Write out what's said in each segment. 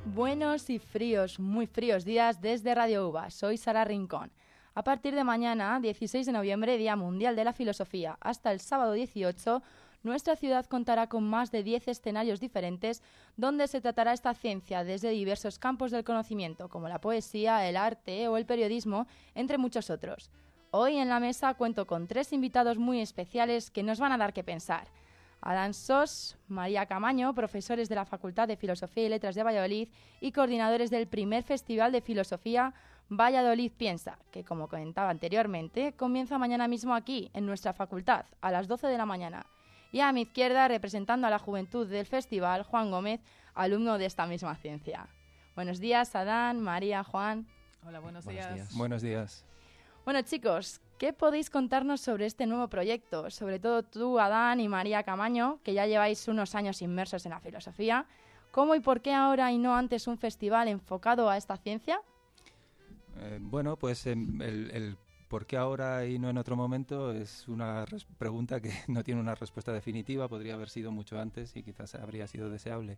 Buenos y fríos, muy fríos días desde Radio UBA. Soy Sara Rincón. A partir de mañana, 16 de noviembre, Día Mundial de la Filosofía, hasta el sábado 18, nuestra ciudad contará con más de 10 escenarios diferentes donde se tratará esta ciencia desde diversos campos del conocimiento, como la poesía, el arte o el periodismo, entre muchos otros. Hoy en la mesa cuento con 3 invitados muy especiales que nos van a dar que pensar. Adán Sos, María Camaño, profesores de la Facultad de Filosofía y Letras de Valladolid y coordinadores del primer Festival de Filosofía Valladolid Piensa, que como comentaba anteriormente, comienza mañana mismo aquí, en nuestra facultad, a las 12 de la mañana. Y a mi izquierda, representando a la juventud del festival, Juan Gómez, alumno de esta misma ciencia. Buenos días, Adán, María, Juan. Hola, buenos días. Buenos días. Bueno, chicos, ¿qué podéis contarnos sobre este nuevo proyecto? Sobre todo tú, Adán y María Camaño, que ya lleváis unos años inmersos en la filosofía. ¿Cómo y por qué ahora y no antes un festival enfocado a esta ciencia? El por qué ahora y no en otro momento es una pregunta que no tiene una respuesta definitiva. Podría haber sido mucho antes y quizás habría sido deseable.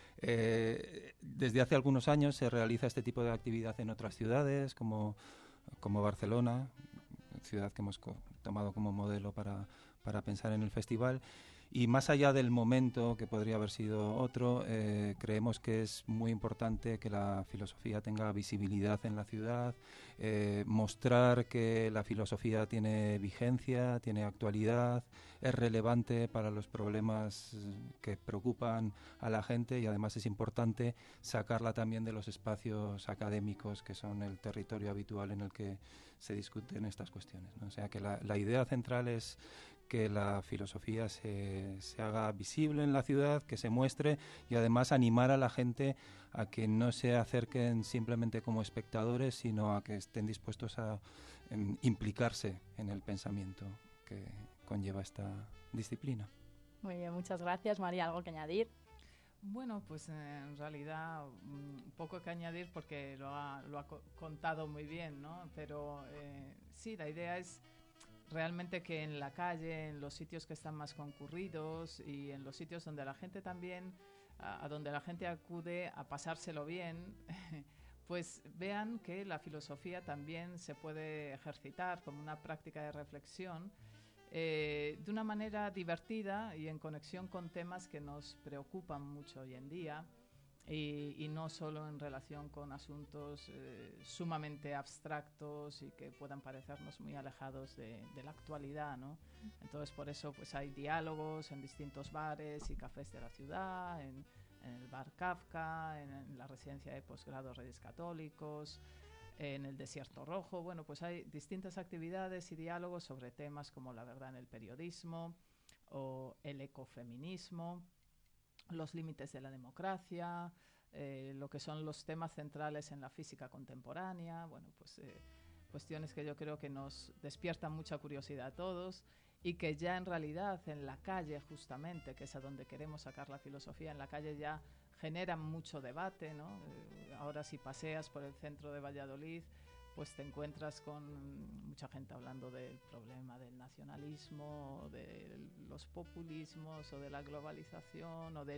Desde hace algunos años se realiza este tipo de actividad en otras ciudades, como Barcelona, ciudad que hemos tomado como modelo para pensar en el festival. Y más allá del momento, que podría haber sido otro, creemos que es muy importante que la filosofía tenga visibilidad en la ciudad, mostrar que la filosofía tiene vigencia, tiene actualidad, es relevante para los problemas que preocupan a la gente, y además es importante sacarla también de los espacios académicos, que son el territorio habitual en el que se discuten estas cuestiones, ¿no? O sea que la idea central es que la filosofía se haga visible en la ciudad, que se muestre, y además animar a la gente a que no se acerquen simplemente como espectadores, sino a que estén dispuestos a implicarse en el pensamiento que conlleva esta disciplina. Muy bien, muchas gracias. María, ¿algo que añadir? Bueno, pues en realidad poco que añadir porque lo ha contado muy bien, ¿no? Pero sí, la idea es realmente que en la calle, en los sitios que están más concurridos y en los sitios donde la gente también, a donde la gente acude a pasárselo bien, pues vean que la filosofía también se puede ejercitar como una práctica de reflexión de una manera divertida y en conexión con temas que nos preocupan mucho hoy en día. Y no solo en relación con asuntos sumamente abstractos y que puedan parecernos muy alejados de la actualidad, ¿no? Entonces, por eso pues hay diálogos en distintos bares y cafés de la ciudad, en el bar Kafka, en la residencia de posgrado Reyes Católicos, en el Desierto Rojo. Bueno, pues hay distintas actividades y diálogos sobre temas como la verdad en el periodismo o el ecofeminismo, los límites de la democracia, lo que son los temas centrales en la física contemporánea, bueno, pues cuestiones que yo creo que nos despiertan mucha curiosidad a todos y que ya en realidad en la calle justamente, que es a donde queremos sacar la filosofía, en la calle ya generan mucho debate, ¿no? Ahora si paseas por el centro de Valladolid, pues te encuentras con mucha gente hablando del problema del nacionalismo, de los populismos o de la globalización o de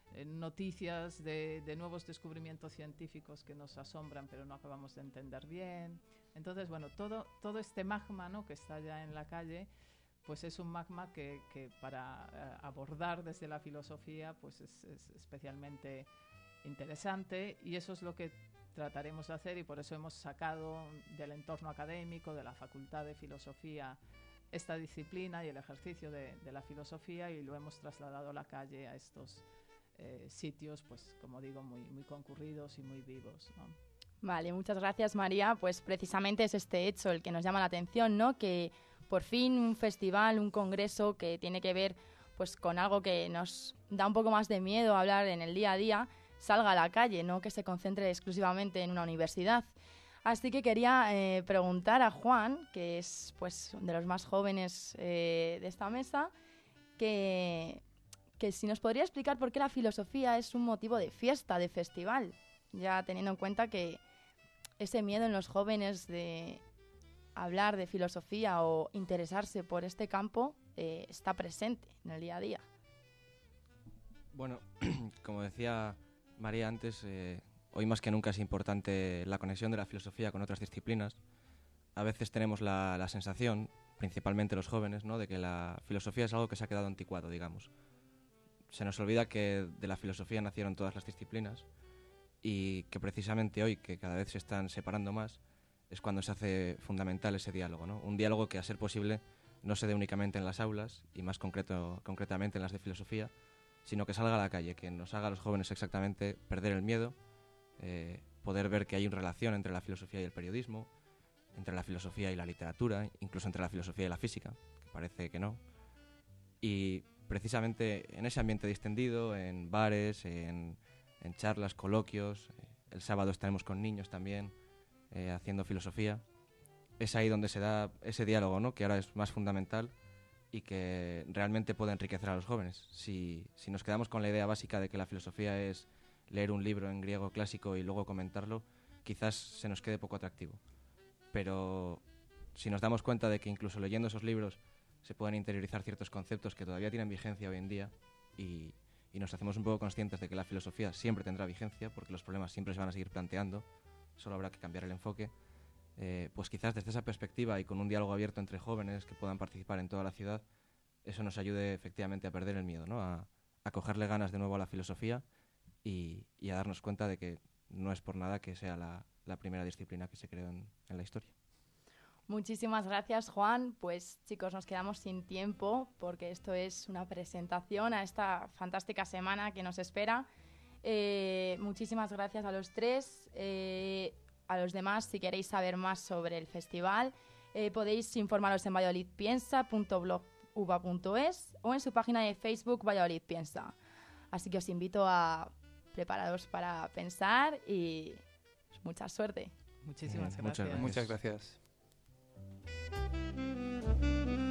noticias de nuevos descubrimientos científicos que nos asombran pero no acabamos de entender bien. Entonces, bueno, todo este magma, ¿no?, que está ya en la calle, pues es un magma que para abordar desde la filosofía pues es especialmente interesante, y eso es lo que trataremos de hacer, y por eso hemos sacado del entorno académico, de la Facultad de Filosofía, esta disciplina y el ejercicio de la filosofía, y lo hemos trasladado a la calle, a estos sitios, pues como digo, muy, muy concurridos y muy vivos, ¿no? Vale, muchas gracias, María. Pues precisamente es este hecho el que nos llama la atención, ¿no? Que por fin un festival, un congreso que tiene que ver pues con algo que nos da un poco más de miedo hablar en el día a día, salga a la calle, no que se concentre exclusivamente en una universidad. Así que quería preguntar a Juan, que es pues de los más jóvenes de esta mesa, que si nos podría explicar por qué la filosofía es un motivo de fiesta, de festival, ya teniendo en cuenta que ese miedo en los jóvenes de hablar de filosofía o interesarse por este campo está presente en el día a día. Bueno, como decía María antes, hoy más que nunca es importante la conexión de la filosofía con otras disciplinas. A veces tenemos la sensación, principalmente los jóvenes, ¿no?, de que la filosofía es algo que se ha quedado anticuado, digamos. Se nos olvida que de la filosofía nacieron todas las disciplinas y que precisamente hoy, que cada vez se están separando más, es cuando se hace fundamental ese diálogo, ¿no? Un diálogo que, a ser posible, no se dé únicamente en las aulas y más concretamente en las de filosofía, sino que salga a la calle, que nos haga a los jóvenes exactamente perder el miedo, poder ver que hay una relación entre la filosofía y el periodismo, entre la filosofía y la literatura, incluso entre la filosofía y la física, que parece que no. Y precisamente en ese ambiente distendido, en bares, en charlas, coloquios, el sábado estaremos con niños también, haciendo filosofía. Es ahí donde se da ese diálogo, ¿no?, que ahora es más fundamental y que realmente puede enriquecer a los jóvenes. Si nos quedamos con la idea básica de que la filosofía es leer un libro en griego clásico y luego comentarlo, quizás se nos quede poco atractivo. Pero si nos damos cuenta de que incluso leyendo esos libros se pueden interiorizar ciertos conceptos que todavía tienen vigencia hoy en día y nos hacemos un poco conscientes de que la filosofía siempre tendrá vigencia porque los problemas siempre se van a seguir planteando, solo habrá que cambiar el enfoque, pues quizás desde esa perspectiva y con un diálogo abierto entre jóvenes que puedan participar en toda la ciudad, eso nos ayude efectivamente a perder el miedo, ¿no?, a cogerle ganas de nuevo a la filosofía y a darnos cuenta de que no es por nada que sea la primera disciplina que se creó en la historia. Muchísimas gracias, Juan. Pues chicos, nos quedamos sin tiempo porque esto es una presentación a esta fantástica semana que nos espera. Muchísimas gracias a los tres. A los demás, si queréis saber más sobre el festival, podéis informaros en valladolidpiensa.bloguva.es o en su página de Facebook Valladolid Piensa. Así que os invito a prepararos para pensar y mucha suerte. Muchísimas gracias. Muchas gracias.